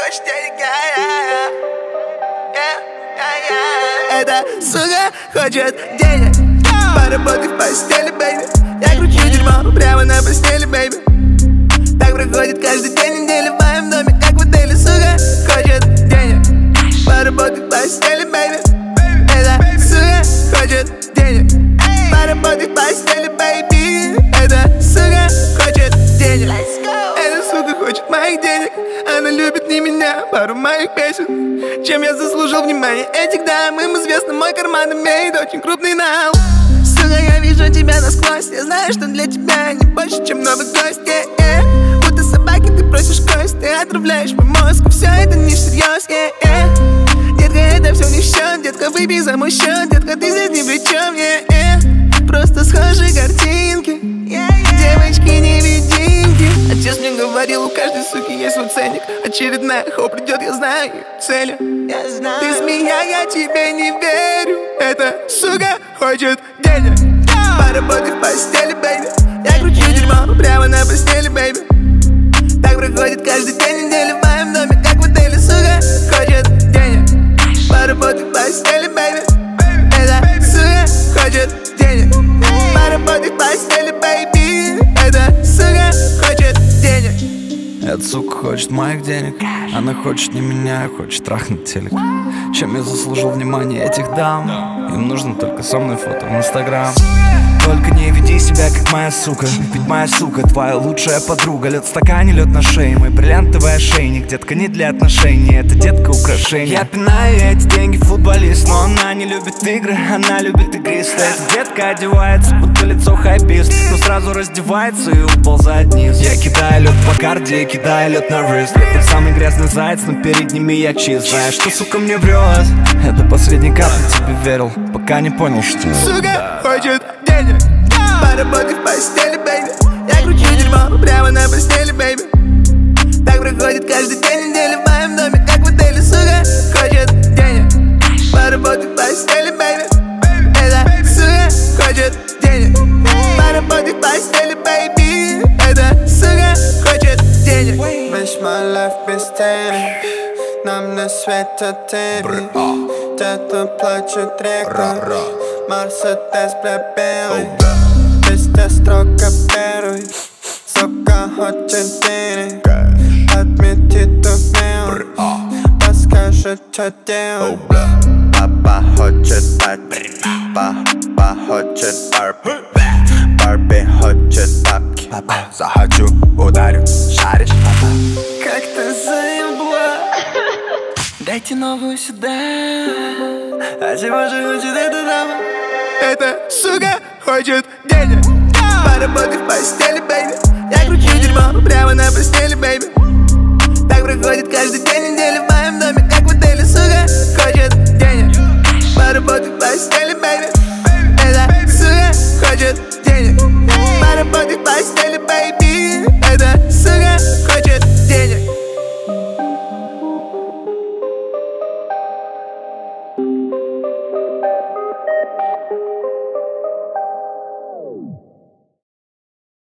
хочет денег, эта сука хочет денег. Поработай в постели, бэйби. Я кручу дерьмо прямо на постели, бэйби. Так проходит каждый день недели в моем доме, как в отеле. Сука хочет денег. Поработай в постели, бэйби. Эта сука хочет денег. Поработай в постели, бэйби. Эта сука хочет денег. Эта сука хочет моих денег. Она любит не меня, пару моих песен. Чем я заслужил внимание этих дам? Им известно, мой карман имеет очень крупный нал. Сука, я вижу тебя насквозь. Я знаю, что для тебя не больше, чем новый гость. Будто собаки ты просишь кость. Ты отравляешь мой мозг, все это не всерьез. Детка, это все не в счет. Детка, выпей за мой счет. Детка, ты здесь ни при чем. Просто схожие картинки. Девочки-невидимки. Отец мне говорил, у каждой суки есть свой ценник. Очередная хоп придет, я знаю цели. Ты змея, я тебе не верю. Эта сука хочет денег. Поработай в постели, бэйби. Я кручу дерьмо прямо на постели, бэйби. Так проходит каждый день недели в моем доме, как в отеле. Сука хочет денег. Поработай в постели, бэйби. Эта сука хочет денег. Поработай в постели, бэйби. Эта сука хочет денег. Эта сука хочет моих денег. Она хочет не меня, хочет трахнуть телек. Чем я заслужил внимание этих дам? Им нужно только со мной фото в Инстаграм. Только не веди себя как моя сука. Ведь моя сука твоя лучшая подруга. Лед в стакане, лед на шее. Мой бриллиантовый ошейник. Детка не для отношений, это детка украшение. Я пинаю эти деньги футболист. Но она не любит игры, она любит игристые. Эта детка одевается, будто лицо хайпист. Но сразу раздевается и уползает вниз. Я кидаю лед по карде, кидаю лед на рыст. Это самый грязный заяц, но перед ними я чист. Знаешь, что сука мне врет? Это последний капли тебе верил, пока не понял, что сука хочет денег. Поработай в постели, бэйби. Я кручу дерьмо прямо на постели, бэйби. Так проходит каждый день недели в моем доме, как в отеле. Сука хочет денег. Поработай в постели, бэйби. Эта сука хочет денег. Поработай в постели, бэйби. Эта сука хочет денег. Весь мой лайф без денег. Нам не светят тени. Где-то плачет река. Мерседес белый. Везде строго первый. Сука хочет денег. Отмети тут милый. Подскажи, что делать. Папа хочет Барби. Папа хочет Барби. Барби хочет бабки. Папа, захочу, ударю. Шаришь, папа? Как-то заебла. Дайте новую сюда. А чего же хочет эта дама? Эта сука хочет денег. Поработай в постели, бэйби. Я кручу дерьмо прямо на постели, бэйби. Так проходит каждый день недели в моем доме, как в отеле. Сука